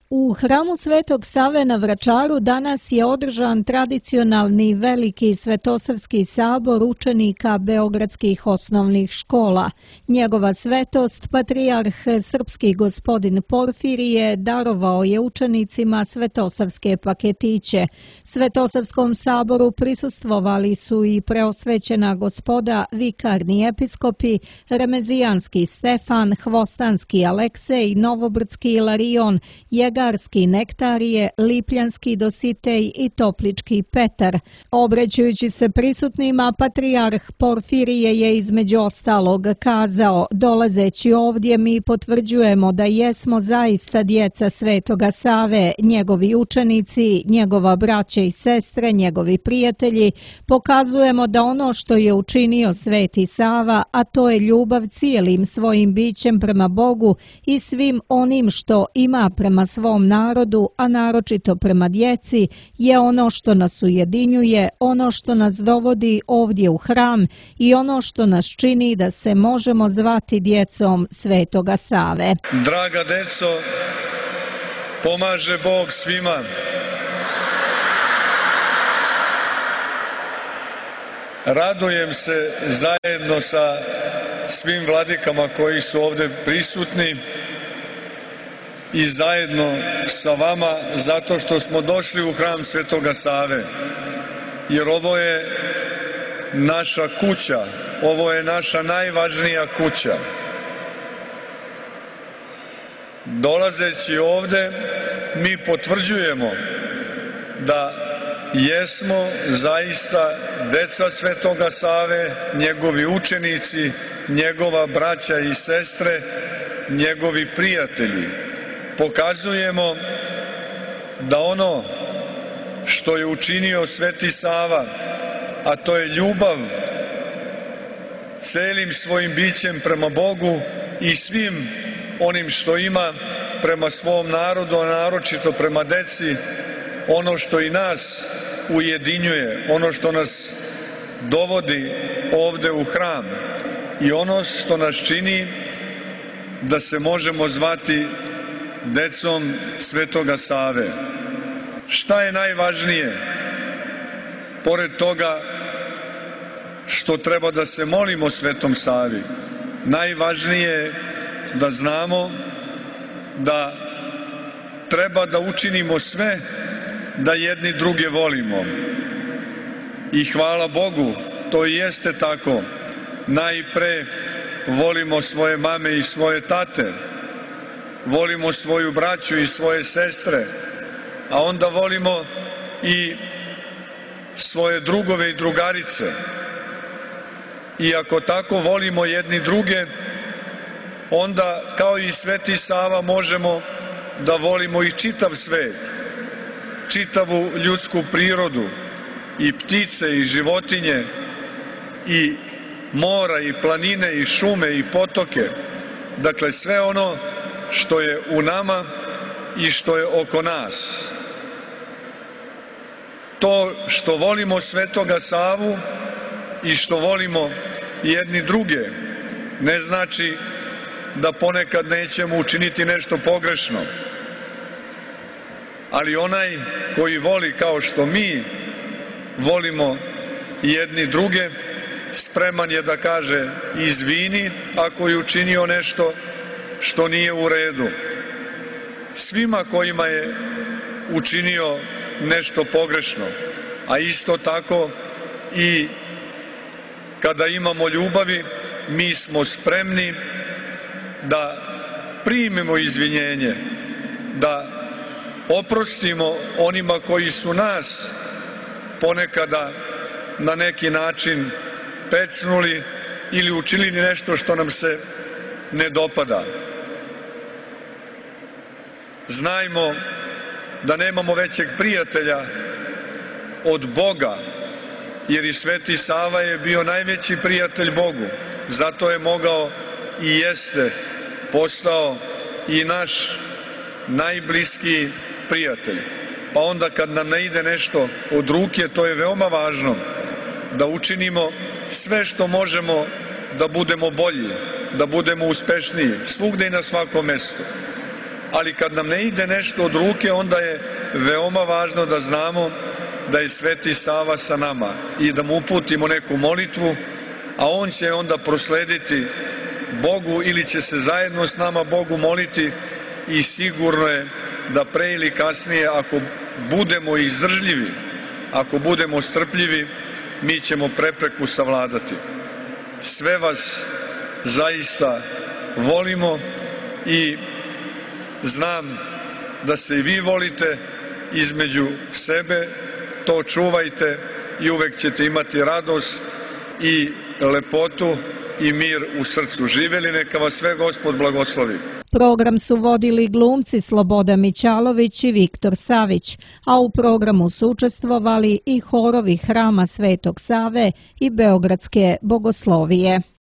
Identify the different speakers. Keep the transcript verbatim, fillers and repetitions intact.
Speaker 1: U hramu Svetog Save na Vračaru danas je održan tradicionalni veliki svetosavski sabor učenika beogradskih osnovnih škola. Njegova svetost, patrijarh srpski gospodin Porfirije, darovao je učenicima svetosavske paketiće. Svetosavskom saboru prisustvovali su i preosvećena gospoda, vikarni episkopi, remezijanski Stefan, hvostanski Aleksej, novobrdski Ilarion, Jegarski Nektarije, Lipljanski Dositej i Toplički Petar. Obraćajući se prisutnima, patrijarh Porfirije je između ostalog kazao: dolazeći ovdje mi potvrđujemo da jesmo zaista djeca Svetoga Save, njegovi učenici, njegova braća i sestre, njegovi prijatelji. Pokazujemo da ono što je učinio Sveti Sava, a to je ljubav cijelim svojim bićem prema Bogu i svim onim što ima prema svom narodu, a naročito prema djeci, je ono što nas ujedinjuje, ono što nas dovodi ovdje u hram i ono što nas čini da se možemo zvati djecom Svetoga Save.
Speaker 2: Draga deco, pomaže Bog svima. Radujem se zajedno sa svim vladikama koji su ovdje prisutni i zajedno sa vama zato što smo došli u hram Svetoga Save, jer ovo je naša kuća, ovo je naša najvažnija kuća. Dolazeći ovdje mi potvrđujemo da jesmo zaista deca Svetoga Save, njegovi učenici, njegova braća i sestre, njegovi prijatelji. Pokazujemo da ono što je učinio Sveti Sava, a to je ljubav celim svojim bićem prema Bogu i svim onim što ima prema svom narodu, a naročito prema deci, ono što i nas ujedinjuje, ono što nas dovodi ovde u hram i ono što nas čini da se možemo zvati decom Svetoga Save. Šta je najvažnije? Pored toga što treba da se molimo Svetom Savi, najvažnije je da znamo da treba da učinimo sve da jedni druge volimo. I hvala Bogu, to i jeste tako. Najpre volimo svoje mame i svoje tate, volimo svoju braću i svoje sestre, a onda volimo i svoje drugove i drugarice. I ako tako volimo jedni druge, onda kao i Sveti Sava možemo da volimo i čitav svet, čitavu ljudsku prirodu, i ptice i životinje, i mora i planine i šume i potoke. Dakle, sve ono što je u nama i što je oko nas. To što volimo Svetoga Savu i što volimo jedni druge ne znači da ponekad nećemo učiniti nešto pogrešno. Ali onaj koji voli kao što mi volimo jedni druge, spreman je da kaže izvini ako je učinio nešto što nije u redu. Svima kojima je učinio nešto pogrešno, a isto tako i kada imamo ljubavi, mi smo spremni da primimo izvinjenje, da oprostimo onima koji su nas ponekada na neki način pecnuli ili učinili nešto što nam se ne dopada. Znajmo da nemamo većeg prijatelja od Boga, jer i Sveti Sava je bio najveći prijatelj Bogu. Zato je mogao i jeste postao i naš najbliskiji prijatelj. Pa onda kad nam ne ide nešto od ruke, to je veoma važno da učinimo sve što možemo da budemo bolji, da budemo uspešniji, svugde i na svakom mestu. ali kad nam ne ide nešto od ruke, onda je veoma važno da znamo da je Sveti Sava sa nama i da mu uputimo neku molitvu, a on će onda proslediti Bogu ili će se zajedno s nama Bogu moliti i sigurno je da pre ili kasnije, ako budemo izdržljivi, ako budemo strpljivi, mi ćemo prepreku savladati. Sve vas zaista volimo i znam da se i vi volite između sebe, to čuvajte i uvek ćete imati radost i lepotu i mir u srcu. Živeli, neka vas sve Gospod blagoslovi.
Speaker 1: Program su vodili glumci Sloboda Mićalović i Viktor Savić, a u programu su učestvovali i horovi Hrama Svetog Save i Beogradske bogoslovije.